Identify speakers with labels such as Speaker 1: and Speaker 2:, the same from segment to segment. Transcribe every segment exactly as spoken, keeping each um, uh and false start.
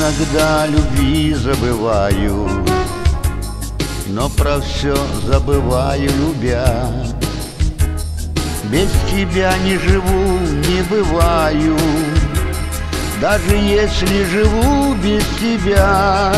Speaker 1: Иногда любви забываю, но про все забываю, любя. Без тебя не живу, не бываю, даже если живу без тебя.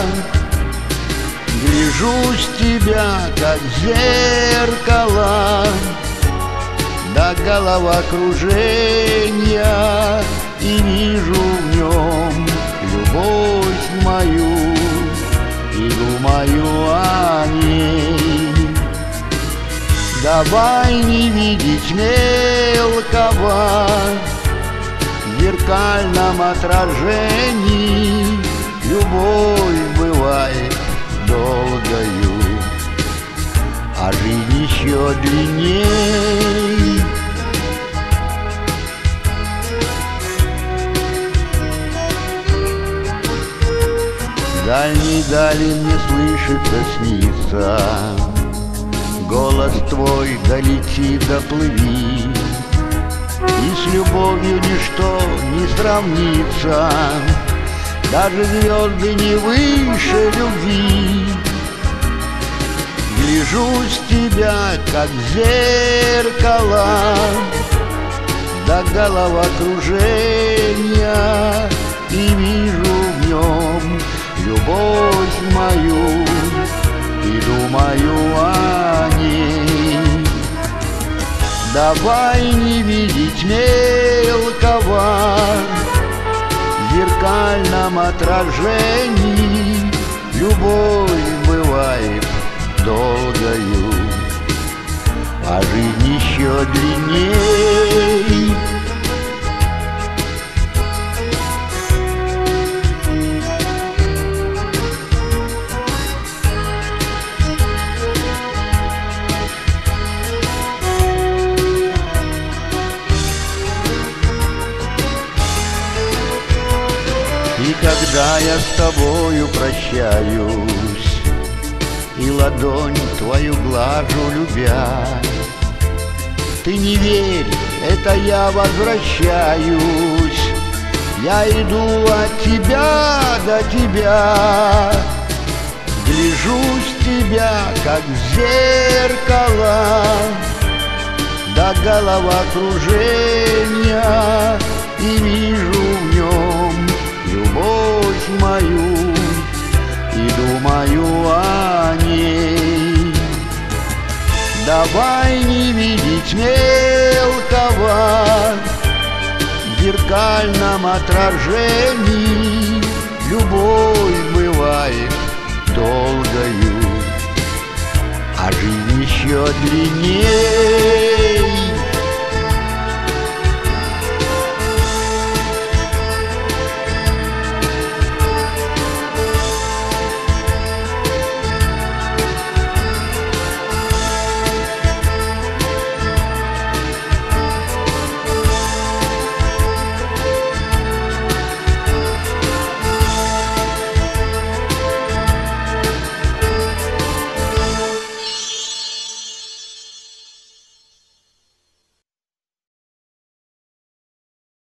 Speaker 1: Гляжусь в тебя, как в зеркало, до головокружения, и вижу в нем любовь мою, и думаю о ней. Давай не видеть мелкого в зеркальном отражении. Любовь бывает долгою, а жизнь еще длинней. Дальней дали мне слышится, снится, голос твой долети, доплыви, и с любовью ничто не сравнится, даже звезды не выше любви. Гляжусь в тебя, как в зеркало, до головокружения, и вижу в нем любовь мою, и думаю о ней. Давай не видеть мелкого в зеркальном отражении. Любовь бывает долгою, а жизнь еще длинней. И когда я с тобою прощаюсь, и ладонь твою глажу, любя, ты не верь, это я возвращаюсь. Я иду от тебя до тебя, гляжусь в тебя, как в зеркало, до головокружения, и вижу в нем любовь мою, и думаю о ней. Давай не видеть мелкого в зеркальном отражении. Любовь бывает долгою, а жизнь еще длиннее.